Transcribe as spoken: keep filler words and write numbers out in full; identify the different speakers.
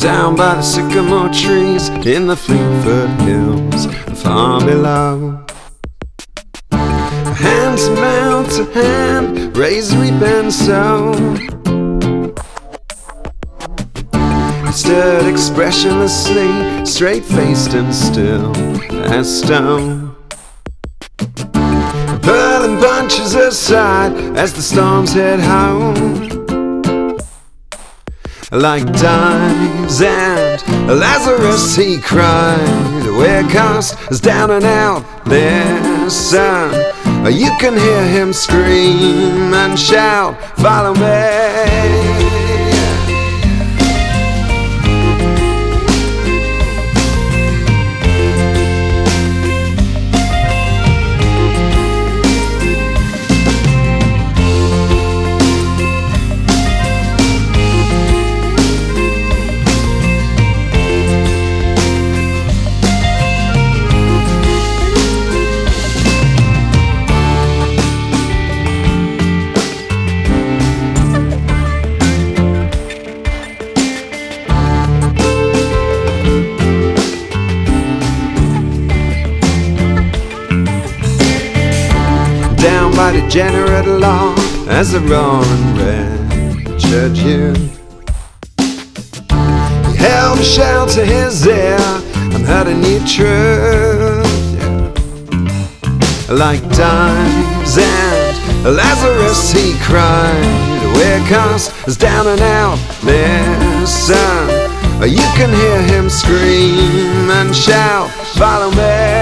Speaker 1: down by the sycamore trees in the Fleetwood Hills, far below. Hand to mouth to hand, raise, reap and sow. He stood expressionlessly, straight-faced and still as stone, pulling bunches aside as the storms head home. Like Dives and Lazarus he cried, where cost is down and out there, son. You can hear him scream and shout, follow me. Down by degenerate law as a roaring wretched youth, he held a shell to his ear and heard a new truth, yeah. Like Dives and Lazarus he cried, where cost is down and out there, son. You can hear him scream and shout, follow me.